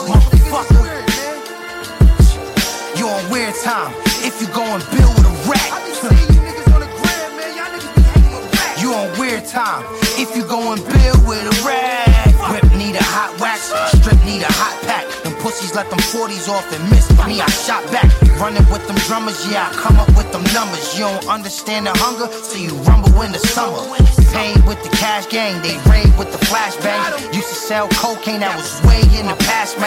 motherfucker. You on weird time if you go and build with a rat. You on weird time if you go and build with a rat. Whip need a hot wax, strip need a hot pack. Them pussies let them 40s off and miss me, I shot back. Running with them drummers, yeah, I come up with them numbers. You don't understand the hunger, so you rumble in the summer. Paid with the cash gang, they raid with the flashbang. Used to sell cocaine, that was way in the past, man.